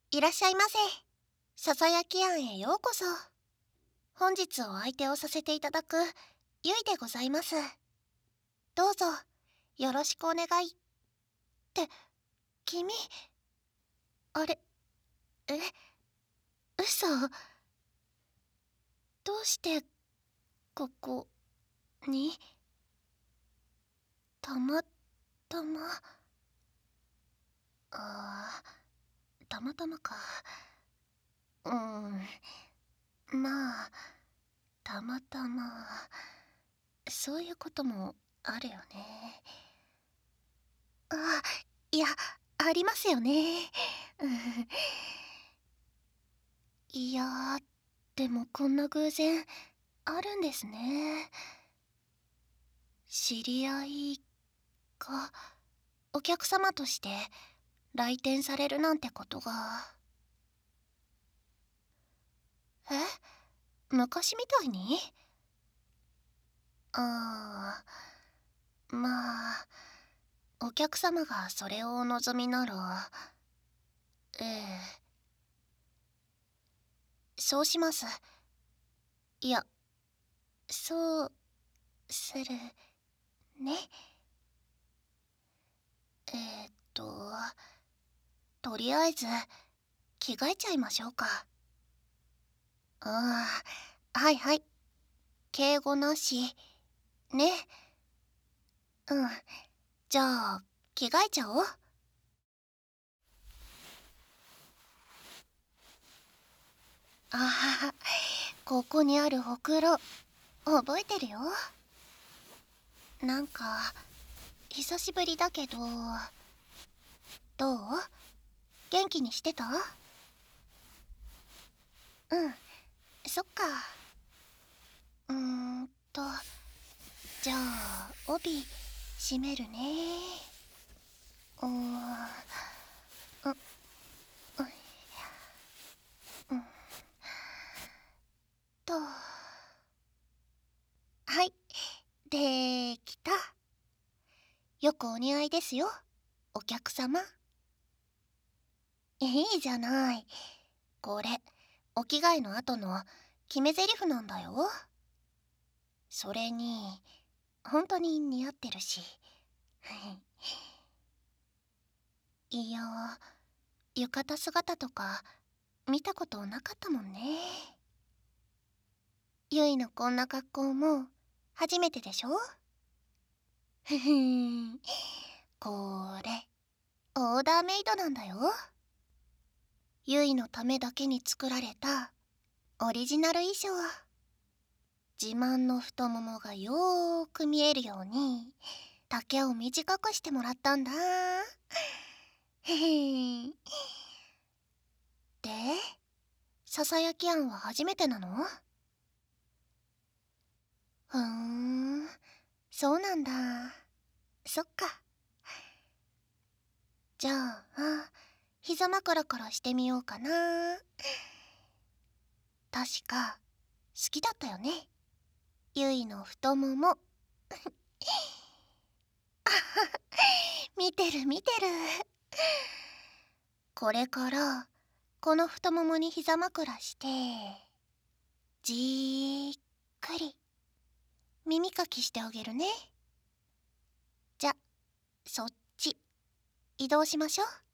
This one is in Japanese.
いらっしゃいませ。ささやき庵へようこそ。本日お相手をさせていただくゆいでございます。どうぞよろしくお願い。って君、あれ、嘘。どうしてここに？たまたま。たまたまか。まあたまたま、そういうこともあるよね。いや、ありますよね。いやー、でもこんな偶然あるんですね。知り合いがお客様として来店されるなんてことが。昔みたいに？まあお客様がそれをお望みなら、ええ、そうします。いや、そうするね。えーっととりあえず着替えちゃいましょうか。はいはい、敬語なしね。じゃあ着替えちゃおう。ここにあるほくろ覚えてるよ。なんか久しぶりだけど、どう？元気にしてた？そっか。うーんとじゃあ帯締めるね。うーんううんとはい、できた。よくお似合いですよ、お客様。いいじゃない。これお着替えの後の決め台詞なんだよ。それに本当に似合ってるし。いや、浴衣姿とか見たことなかったもんね。ゆいのこんな格好も初めてでしょ？ふふん、これオーダーメイドなんだよ。ゆいのためだけに作られたオリジナル衣装。自慢の太ももがよーく見えるように丈を短くしてもらったんだ。へへん。で、ささやき庵は初めてなの？ふーん、そうなんだ。そっか。じゃあ膝枕からしてみようかな。確か好きだったよね、ゆいの太もも。見てる見てる。これからこの太ももに膝枕してじーっくり耳かきしてあげるね。じゃ、そっち移動しましょう。